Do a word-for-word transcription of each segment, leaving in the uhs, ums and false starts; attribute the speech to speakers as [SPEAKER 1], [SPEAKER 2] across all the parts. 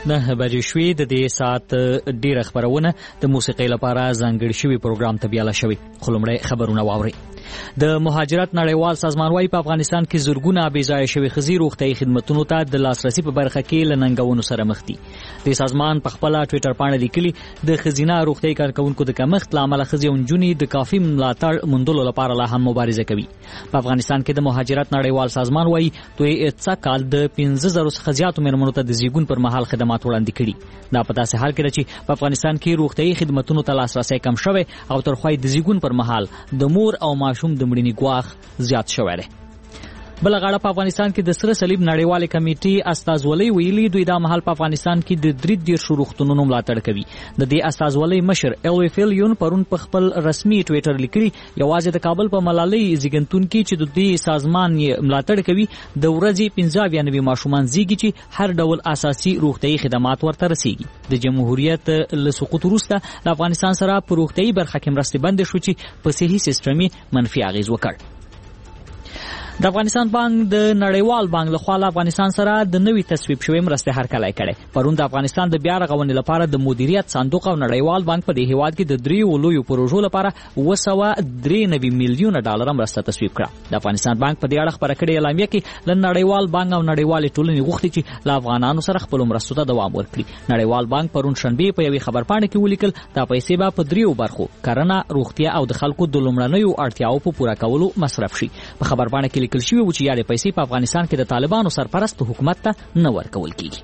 [SPEAKER 1] نه بجې شوې. د دې ساعت ډیره خبرونه د موسیقۍ لپاره ځانګړي شوی پروګرام ته بیاله شوی. خو لومړی خبرونه واورئ. د مهاجرت نړیوال سازمان وايي په افغانستان کې زرګونه بې ځایه شوي ښځې روغتیايي خدمتونو ته د لاسرسي په برخه کې له ننګونو سره مخ دي. د سازمان په خپله ټویټر پاڼه لیکلي د ښځینه روغتیايي کارکوونکو د کمښت له امله ښځې او نجونې د کافي ملاتړ موندلو لپاره لا هم مبارزه کوي. په افغانستان کې د مهاجرت نړیوال سازمان وايي دوی څه کال د پنځه زره څخه زیاتو مېرمنو ته د زیږون پر مهال خدمات وړاندې کړي. دا په داسې حال کې ده چې په افغانستان کې روغتیايي خدمتونو ته لاسرسی کم شوی او تر خوا د زیږون پر مهال د مور او ماشوم د مړینې ګواښ زیات شوی دی. بل غاړه په افغانستان کې د سره صلیب نړیوالې کمیټې استازولۍ ویلي دوی دا مهال په افغانستان کې د درې دیرشو روغتونونو ملاتړ کوي. د دې استازولۍ مشر الوی فیلیون پرون په خپل رسمي ټویټر لیکلي یوازې د کابل په ملالۍ زیږنتون کې چې د دې سازمان ملاتړ کوي د ورځې پنځه اویا نوي ماشومان زیږي چې هر ډول اساسي روغتیايي خدمات ورته رسیږي. د جمهوریت له سقوط وروسته د افغانستان سره په روغتیايي برخه کې مرستې بندې شو چې په صحي سیستم منفي اغیز وکړ. د افغانستان بانک د نړیوال بانک له خوا افغانستان سره د نوي تصویب شوی مرستې هرکلی کړي. پرون د افغانستان د بیا رغونې لپاره د مدیریت صندوق او نړیوال بانک په دې هیواد کې د دریو لویو پروژو لپاره اوه سوه درې نوي میلیونه ډالر مرسته تصویب کړه. د افغانستان بانک په دې اړه خپره کړې اعلامیه کې له نړیوال بانک او نړیوالې ټولنې غوښتي چې له افغانانو سره خپلو مرستو ته دوام ورکړي. نړیوال بانک پرون شنبه په یوې خبرپاڼه کې ولیکل دا پیسې به په دریو برخو کرنه، روغتیا او د خلکو د لومړنیو اړتیاو په پوره کولو مصرف شي. په خبرپاڼه کې لیکل شوی و چې یاري پیسې په افغانستان کې د طالبانو سرپرست حکومت ته نه ورکول کیږي.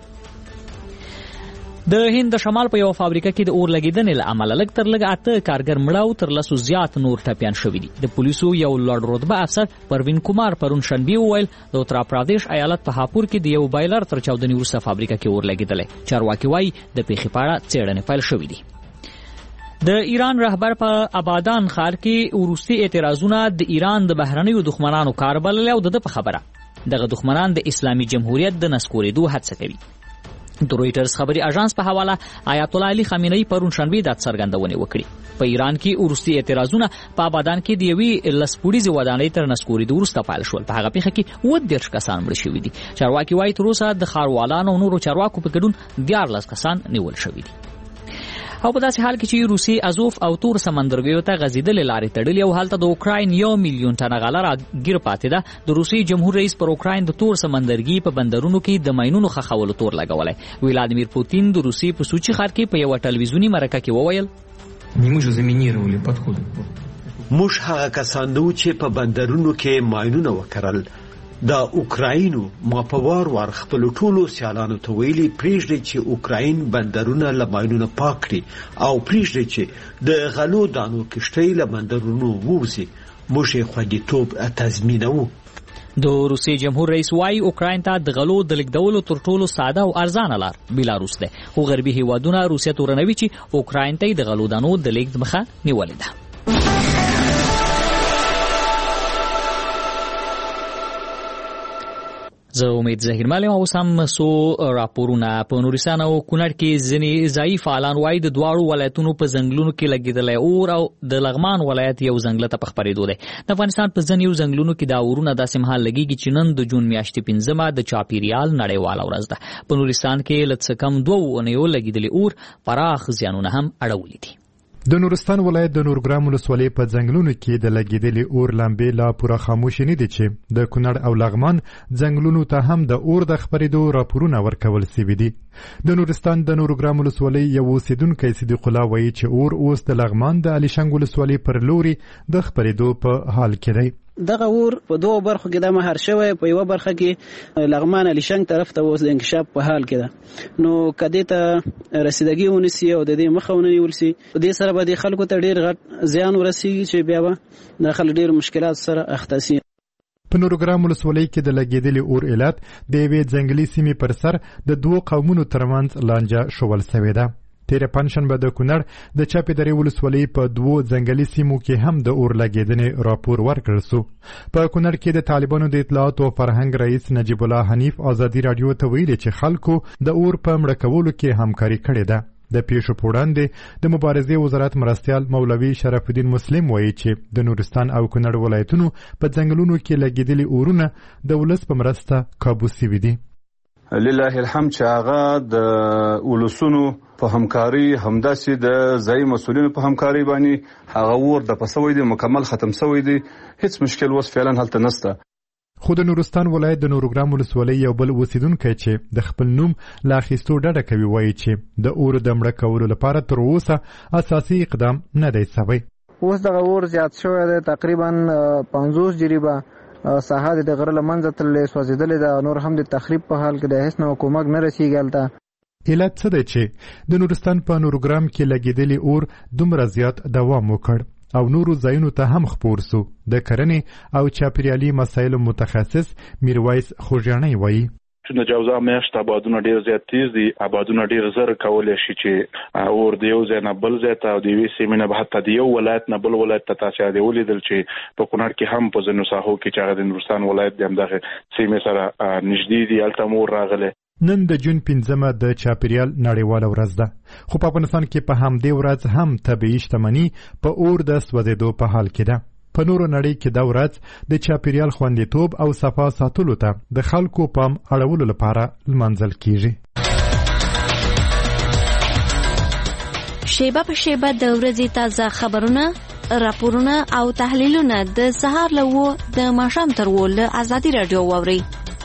[SPEAKER 1] د هند د شمال په یو فابریکه کې د اور لګیدنې له امله لږ تر لږه اته کارګر مړه او تر لسو زیات نور ټپیان شوي دي. د پولیسو یو لوړ رتبه افسر پروین کومار پرون شنبه وویل د اتر پردیش ایالت په هاپور کې د یو بایلر تر چاودنې وروسته فابریکه کې اور لګیدلی. چارواکي وایي د پیښې په اړه څېړنې پیل شوې دي. د ایران رهبر په آبادان ښار کې وروستي اعتراضونه د ایران د بهرنیو دښمنانو کار بللی او د ده په خبره دغه دښمنان د اسلامي جمهوریت د نسکورېدو هڅه کوي. د رویټرز خبري اژانس په حواله آیت الله علي خامنه‌ای پرون شنبه دا څرګندونه وکړي. په ایران کې وروستي اعتراضونه په آبادان کې د یوې لسپوړیزې ودانۍ تر نسکورېدو وروسته پیل شول. په هغه پیښه کې اووه دېرش کسان مړه شوي دي. چارواکي وایي تر اوسه د ښاروالانو او نورو چارواکو په ګډون دیارلس کسان نیول شوي دي. او په داسې حال کې چې روسي ازوف او تور سمندرګیو ته غځېدلې لارې تړلې او هلته د اوکراین یو میلیون ټنه غله راګیر پاتې ده. د روسي جمهور رئیس پر اوکراین د تور سمندرګي په بندرونو کې د ماینونو ښخولو تور لګولی. ولادیمیر پوتین د روسي په سوچي ښار کې په یوه ټلویزیوني مرکه کې وویل
[SPEAKER 2] موږ هغه کسان نه چې په بندرونو کې ماینونه وکرل. د اوکراینو ما په وار وار خپل ټولو سیالانو ته ویلي پریږدي چې اوکراین بندرونه له ماینونو پاک کړي او پریږدي چې د غلو دانو کښتۍ له بندرونو ووځي. موږ یې خوندیتوب تضمینوو.
[SPEAKER 1] د روسي جمهور رئیس وايي اوکراین ته د غلو د لیږدولو تر ټولو ساده او ارزانه لار بیلاروس ده. خو غربي هیوادونه روسیه تورنوي چې اوکراین ته د غلو دانو د لیږد مخه نیولې ده. زه امید ظهیر مالم اوس هم سو راپورونه. په نورستان او کونړ کې ځینې ځایي فعالان وایي د دواړو ولایتونو په ځنګلونو کې لګېدلی اور او د لغمان ولایت یو ځنګله ته په خپرېدو دی. د افغانستان په ځینې ځنګلونو کې دا اورونه داسې مهال لګېږي چې نن د جون میاشتې پنځمه د چاپېریال نړیواله ورځ ده. په نورستان کې له څه کم دوو اونیو لګېدلي اور پراخ زیانونه هم اړولي دي.
[SPEAKER 3] د نورستان ولایت د نورګرام ولسوالۍ په ځنګلونو کې د لګېدلې اور لمبې لا پوره خاموشي نه دي چې د کونړ او لغمان ځنګلونو ته هم د اور د خپرېدو راپورونه ورکول سوي دي. د نورستان د نورګرام ولسوالۍ یو اوسیدونکی صدیق الله وایي چې اور اوس د لغمان د علیشنګ ولسوالۍ پر لوري د خپرېدو په حال کې دی.
[SPEAKER 4] دغه اور په دوه برخو کې د مهار شوی. په یو برخه کې لغمان علیشنګ طرف ته اوس د انکشاف په حال کې ده. نو کدی ته رسیدګي ونیسي او د دې مخه ونیول شي په دې سره به د خلکو ته ډیر غټ زیان ورسیږي چې بیا به د خلکو ډیر مشکلات سره اخته شي.
[SPEAKER 3] په نورګرام ولسوالۍ کې د لګېدلې اور علت د یوې ځنګلي سیمې پر سر د دوو قومونو ترمنځ لانجه شول سوې ده. تیره پنجشنبه د کونړ د چاپې درې ولسوالۍ په دوو ځنګلي سیمو کې هم د اور لګېدنې راپور ورکړل سو. په کونړ کې د طالبانو د اطلاعاتو او فرهنګ رئیس نجیب الله حنیف ازادي راډیو ته ویلي چې خلکو د اور په مړه کولو کې همکاري کړې ده. د پیښو په وړاندې د مبارزې وزارت مرستیال مولوي شرف الدین مسلم وایي چې د نورستان او کونړ ولایتونو په ځنګلونو کې لګېدلي اورونه د ولس په مرسته کابو سوي دي.
[SPEAKER 5] لله الحمد چې هغه د ولسونو په همکاري همداسې د ځایي مسؤلینو په همکاري باندې هغه ور د پسوي دی مکمل ختم شوی دی. هیڅ مشکل اوس فعلا هلته نشته.
[SPEAKER 3] خو د نورستان ولایت د نورګرام ولسوالۍ یو بل اوسیدونکی چې د خپل نوم لا اخیستو ډډه کوي وایي چې د اور د مړه کولو لپاره تر اوسه اساسي اقدام نه دی سوی.
[SPEAKER 6] اوس دغه اور زیات شوی دی، تقریبا پنځوس جریبه ساحه د غره له منځه تللې سوځېدلې ده، نور هم د تخریب په حال کې د هیڅ نه کومک نه رسیږي هلته.
[SPEAKER 3] علت څه دی چې د نورستان په نورګرام کې لګېدلي اور دومره زیات دوام وکړ او نورو ځایونو ته هم خپور سو؟ د کرنې او چاپیریالي مسایلو متخصص میرویس خوږیاڼی وایي
[SPEAKER 7] د جوزا میاشت آبادونه ډیر زیات تیز دي، آبادونه ډیر زر کولی شي چې اور د یو ځای نه بل ځای ته او د یوې سیمې نه حتی د یو ولایت نه بل ولایت ته تاسې د ولیدل چې په کونړ کې هم په ځینو ساحو کې چې هغه د نورستان ولایت د همدغه سیمې سره نږدې دي هلته هم اور راغلی.
[SPEAKER 3] نن د جون پنځمه د چاپیریال نړیواله ورځ ده، خو په افغانستان کې په همدې ورځ هم طبیعي شتمني په اور د سوځېدو په حال کې ده. په نورو نړۍ کې دا ورځ د چاپیریال خوندیتوب او صفا ساتلو ته د خلکو پام اړولو لپاره لمانځل کیږي.
[SPEAKER 8] شیبه په شیبه د ورځې تازه خبرونه، راپورونه او تحلیلونه د سهار له اوه د ماښام تر اوه له ازادي راډیو واورئ.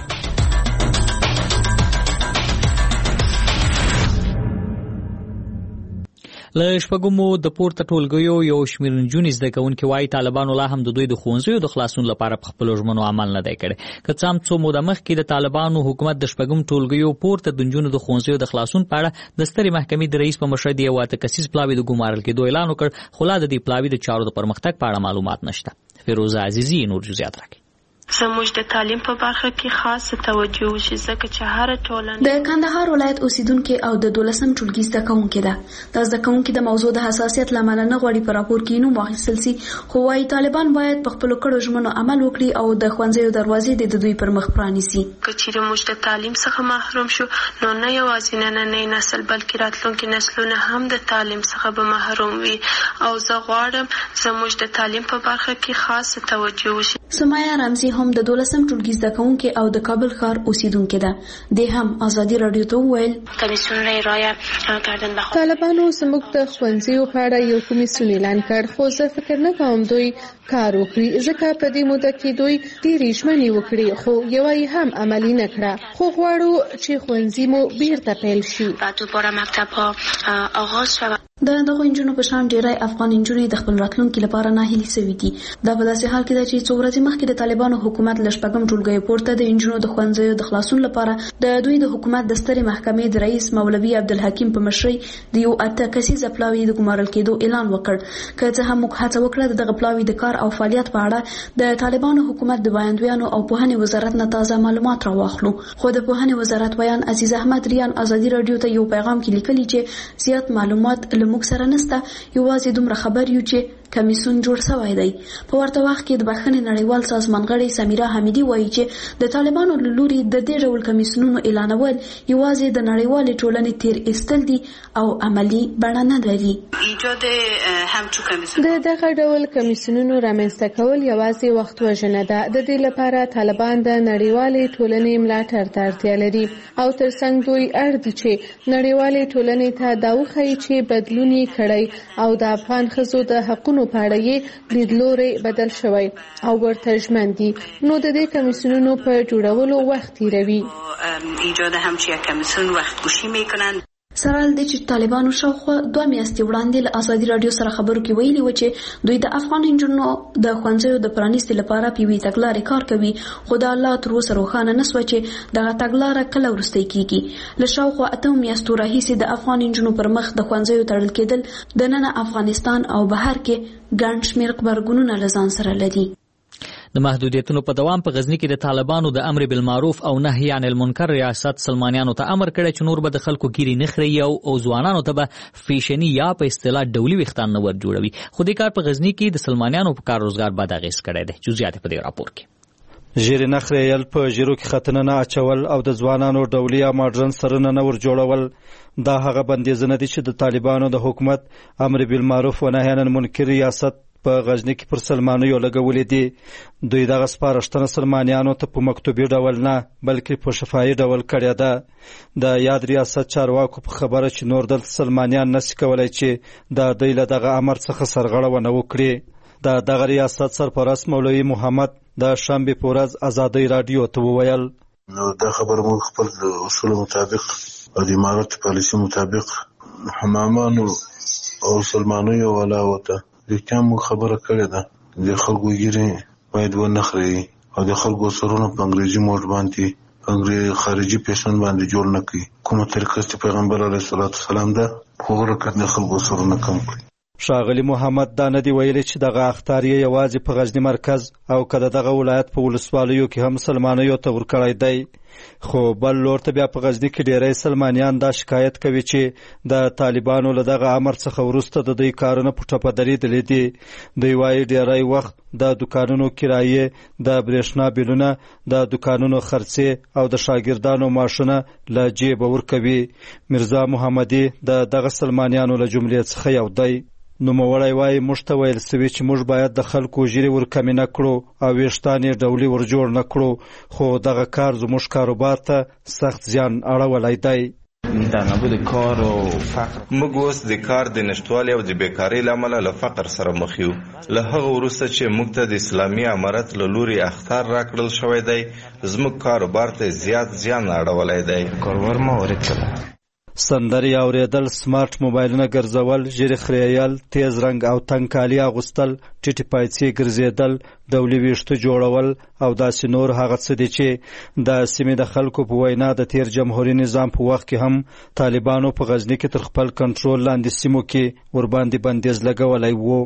[SPEAKER 1] له شپږمو د پورته ټولګیو یو شمېر نجونې زده کوونکي وایي طالبانو لا هم د دوی د ښوونځیو د خلاصون لپاره په خپلو ژمنو عمل نه دی کړی. که څه هم څو موده مخکې د طالبانو حکومت د شپږم ټولګیو پورته د نجونو د ښوونځیو د خلاصون په اړه د سترې محکمې د رئیس په مشرۍ د یو اته کسیز پلاوي د ګمارل کېدو اعلان وکړ، خو لا د دې پلاوي د چارو د پرمختګ په اړه معلومات نشته. فیروزه عزیزي نور جزئیات راکړي.
[SPEAKER 9] زموږ د تعلیم په برخه کې خاصه توجه وشي ځکه چې هر ټولنه
[SPEAKER 10] د کندهار ولایت اوسیدونکو او د دولسم ټولګي زده کوونکو ده د زده کوونکو د موضوع د حساسیت لامل نه غوړي پر راپور کې نو واخیستل سي، خو وايي طالبان باید په خپل کړو ژمنو عمل وکړي او د ښوونځیو دروازې د دوی پر مخ پرانیسي.
[SPEAKER 9] کچېرې موږ د تعلیم څخه محروم شو نو نه یوازې نننی نسل بلکې راتلونکي نسلونه هم د تعلیم څخه به محروم وي او زه غواړم زموږ د تعلیم په برخه کې خاصه توجه وشي.
[SPEAKER 10] سمایا رمزي هم د دولسم ټولګي زده کوونکي او د کابل ښار اوسیدونکو ده، د هم ازادي رادیو ته وویل
[SPEAKER 9] کمیسیون رایه کردن به
[SPEAKER 11] طالبانو زموږ د ښوونځیو په اړه یو کمیسیون اعلان کړ، خو زه فکر نه کوم دوی کار وکړي ځکه په دې موده کې دوی ډېرې ژمنې وکړي خو یوه یې هم عملي نه کړه. خو غواړو چې ښوونځي مو بیرته پیل شي.
[SPEAKER 9] دوباره مکتب ها آغاز شود.
[SPEAKER 10] د دغه انجونو په شان ډیری افغان انجونې د خپل راتلونکي لپاره ناهیلي سوي دي. دا په داسې حال کې ده چې څو ورځې مخکې د طالبانو حکومت له شپږم ټولګي پورته د انجونو د ښوونځیو د خلاصون لپاره د دوی د حکومت د سترې محکمې د رئیس مولوي عبدالحکیم په مشرۍ د یو اته کسیزه پلاوي د ګمارل کېدو اعلان وکړ. که څه هم موږ هڅه وکړه د دغه پلاوي د کار او فعالیت په اړه د طالبانو حکومت د وړاندوینو او پوهنې وزارت نه تازه معلومات راواخلو، خو د پوهنې وزارت ویان عزیز احمد ریان ازادي رادیو ته یو پیغام کې لیکلي چې زیات معلومات له موږ سره نشته، یوازې دومره خبر یو چې کمیسیون جوړ شوی دی. په ورته وخت کې د بخښنې نړیوال سازمان غړي سمیرا حمیدي وایي چې د طالبانو له لوري د دې ډول کمیسیونونو اعلانول یوازې د نړیوالې ټولنې تیر ایستل دي او عملی بڼه نه لري.
[SPEAKER 11] د دغه ډول کمیسیونونو رامنځته کول یوازې وخت وژنه ده. د دې لپاره طالبان د نړیوالې ټولنې ملاتړ ته اړتیا لري او ترڅنګ دوی اړ دي چې نړیوالې ټولنې ته دا وښایي چې بدلون یې کړی او د افغان ښځو د حقونو په اړه یې لیدلوری بدل شوی او ورته ژمن دي، نو د دې کمیسیونونو په جوړولو وخت تیروي.
[SPEAKER 9] ایجاد همچین کمیسیون وخت گوشی میکنن.
[SPEAKER 10] سره د چې طالبانو شاوخوا دوه میاشتې وړاندې له ازادي رادیو سره خبرو کې ویلي و چې دوی د افغان انجونو د ښوونځیو د پرانیستي لپاره په یوې تګلارې کار کوي، خو دا لا تر اوسه روښانه نه سوه چې دغه تګلاره کله وروستی کیږي. له شاوخوا اتو میاشتو راهیسې د افغان انجونو پر مخ د ښوونځیو تړل کېدل د ننه افغانستان او بهر کې ګڼ شمېر غبرګونونه له ځان سره لري.
[SPEAKER 1] د محدودیتونو په دوام په غزنی کې د طالبانو د امر بالمعروف او نهي عن المنکر ریاست سلمانیانو ته امر کړی چې نور به د خلکو ګیري نه خري او ځوانانو ته به فیشني یا په اصطلاح ډولي ویښتان نه ور جوړوي. خو دې کار په غزنی کې د سلمانیانو په کار روزګار بد اغېز کړی دی. جزئیات په دې راپور کې.
[SPEAKER 12] ژیرې نخرې یل په ژیرو کې ختنه نه اچول او د ځوانانو ډولي یا ماډرن سرونه نه ور جوړول دا هغه بندیزونه دي چې د طالبانو د حکومت امر بالمعروف و نهي عن المنکر ریاست په غزني کې پر سلمانیو لګولې دي. دوی دغه سپارښتنه سلمانیانو ته په مکتوبي ډول نه بلکې په شفاهي ډول کړې ده. د یاد ریاست چارواکو په خبره چې نور دلته سلمانیان نشي کولای چې د دوی له دغه امر څخه سرغړونه وکړي. د دغه ریاست سرپرست مولوي محمد د شنبې په ورځ ازادۍ راډیو ته وویل
[SPEAKER 13] نو دا خبره موږ خپل اصول مطابق او د امارت پالیسي مطابق حمامانو او سلمانیو ولاوته د کوم خبره کړې ده د خلکو ګیري باید ونه خري او د خلکو سرونه په انګریزي موډ باندې انګریزي خارجي پیشن باندې جوړ نه کړي. کومه طریقه چې پیغمبر علیه الصلاۃ والسلام ده خو ورکړ د خلکو سرونه کم کړي.
[SPEAKER 12] ښاغلي محمد دا نه دی ویلي چې دغه اخطار یې یوازې په غزني مرکز او که د دغه ولایت په ولسوالیو کې هم سلمانیو ته ورکړی دی. خو بل لور ته بیا په غزني کې ډیری سلمانیان دا شکایت کوي چې د طالبانو له دغه امر څخه وروسته د دوی کارونه په ټپه درېدلي دي. دوی وایي ډیری وخت د دکانونو کرایې، د برېښنا بیلونه، د دکانونو خرڅې او د شاګردانو معاشونه له جیبه ورکوي. میرزا محمدي د دغه سلمانیانو له جملې څخه یو دی. نوموړی وایي موږ ته ویل سوي چې موږ باید د خلکو ژیرې ورکمې نه کړو او ویښتان یې ډولي ورجوړ نه کړو، خو دغه کار زموږ کاروبار ته سخت زیان اړولی دی.
[SPEAKER 14] موږ اوس د کار د نشتوالي او د بیکارۍ له امله له فقر سره مخ یو. له هغه وروسته چې موږ ته د اسلامي امارت له لوري اخطار راکړل شوی دی زموږ کاروبار ته زیات زیان اړولی دی. کاروبار ما وارد کړه.
[SPEAKER 12] سندرې اورېدل، سمارټ موبایلونه ګرځول، ژیرې خرییل، تیز رنګ او تنګ کالي اغوستل، ټیټې پایڅې ګرځېدل، ډولي ویښته جوړول او داسې نور هغه څه دي چې د سیمې د خلکو په وینا د تیر جمهوري نظام په وخت کې هم طالبانو په غزني کې تر خپل کنټرول لاندې سیمو کې ورباندې بندیز لګولی و.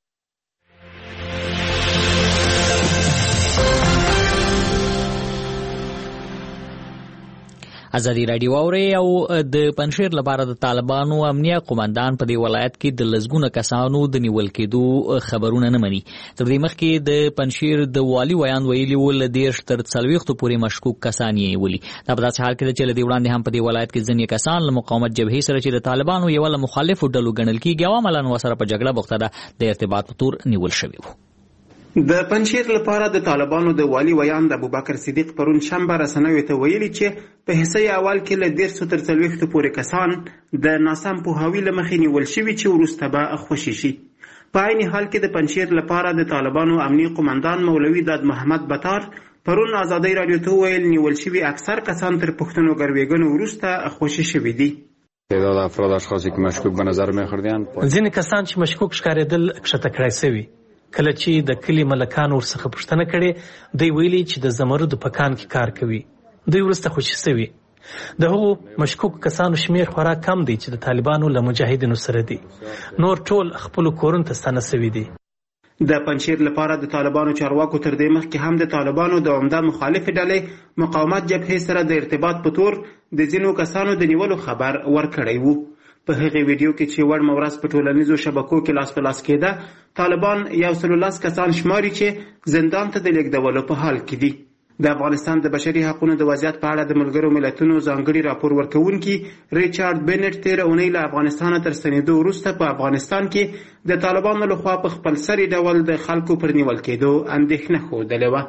[SPEAKER 1] ازادي راډیو اوري او د پنځیر لپاره د طالبانو امنیه قومندان په دی ولایت کې د لزګونه کسانو د نیول کېدو خبرونه نه مني. تر دې مخکې د پنځیر د والی ویان ویلي ول دیرش تر څلوېښتو پورې مشکوک کسان یې ویلي. دا په داسې حال کې چې لدی وړاندې هم په دی ولایت کې ځینې کسان له مقاومت جبهې سره چې د طالبانو یو له مخالفو ډلو ګڼل کېږي او عملاً ورسره په جګړه بوخته ده د ارتباط په تور نیول شوي وو.
[SPEAKER 15] د پنځیر لپاره د طالبانو د والی ویان د ابوبکر صدیق پرون شنبه رسنیو ته ویلي چې په حصه اول کې له دیرشو تر څلوېښتو پورې کسان د ناسم پوهاوي له مخې نیول شوي چې وروسته به خوشي شي. په عین حال کې د پنځیر لپاره د طالبانو امني قومندان مولوي داد محمد بطار پرون ازادۍ راډیو ته ویل نیول شوي اکثر کسان تر پښتنو ګروېږنو وروسته خوشي شوي دي.
[SPEAKER 16] تعداد افراد اشخاصی که مشکوک به نظر می‌خوردند
[SPEAKER 17] ځینې کسان چې مشکوک ښکارېدل کښته کړای شوي. کله چې د کلي ملکان ورڅخه پوښتنه کړې دوی ویلي چې د زمرودو په کان کې کار کوي. دوی وروسته خوشي شوي. د هغو مشکوک کسانو شمیر خورا کم دی چې د طالبانو له مجاهدینو سره دي. نور ټول خپلو کورونو ته ستانه شوي دي.
[SPEAKER 15] د پنځیر لپاره د طالبانو چارواکو تر دې مخکې هم د طالبانو د عمده مخالفې ډلې مقاومت جبهې سره د ارتباط په تور د ځینو کسانو د نیولو خبر ورکړی وو. په هغې ویډیو کې چې وړ مورز په ټولنیزو شبکو کې لاس په لاس کېده طالبان یو سل لس کسان شماري چې زندان ته د لیږدولو په حال کې دي. د افغانستان د بشري حقوقو د وضعیت په اړه د ملګرو ملتونو ځانګړي راپور ورکوونکي ریچارډ بینټ تېره اونۍ له افغانستانه تر ستنېدو وروسته په افغانستان کې د طالبانو لخوا په خپلسري ډول د خلکو پر نیول کېدو اندېښنه ښودلې وه.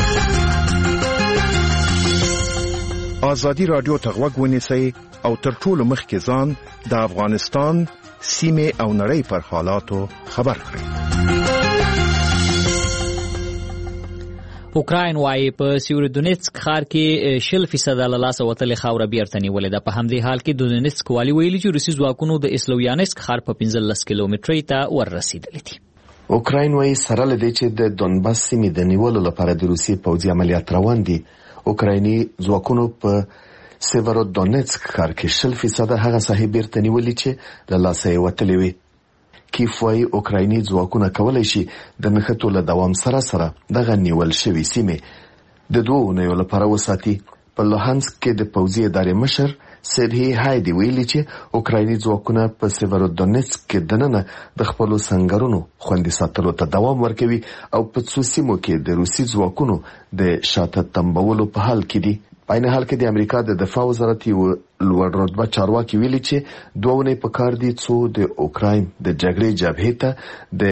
[SPEAKER 18] ازادي راډیو ته غوږ ونیسئ او تر ټولو مخکې ځان د افغانستان سیمې او نړۍ پر حالاتو خبر کړئ.
[SPEAKER 1] اوکراین وايي په سیورودونیتسک ښار کې شل فیصده له لاسه وتلې خاوره بیرته نیولې ده. په همدې حال کې د دونیتسک والي ویلي چې روسي ځواکونو د اسلویانسک ښار په پنځلس کیلومترۍ ته ورسېدلي دي.
[SPEAKER 19] اوکراین وايي سره له دې چې د دونباس سیمې د نیولو لپاره د روسي پوځي عملیات روان دي اوکرایني ځواکونو په سیورودونیتسک ښار کې شل فیصده هغه ساحې بیرته نیولې چې له لاسه یې وتلې وي. کیف وايي اوکرایني ځواکونه کولی شي د نښتو له دوام سره سره دغه نیول شوي سیمې د دوو اونیو لپاره وساتي. په لوهانسک کې د پوځي ادارې مشر سرهی هایدي ویلي چې اوکرایني ځواکونه په سیورودونیتسک کې دننه د خپلو سنګرونو خوندي ساتلو ته دوام ورکوي او په څو سیمو کې د روسي ځواکونو د شاته تمبولو په حال کې دي. په عین حال کې د امریکا د دفاع وزارت یو لوړ رتبه چارواکي ویلي چې دوه اونۍ په کار دي څو د اوکراین د جګړې جبهې ته د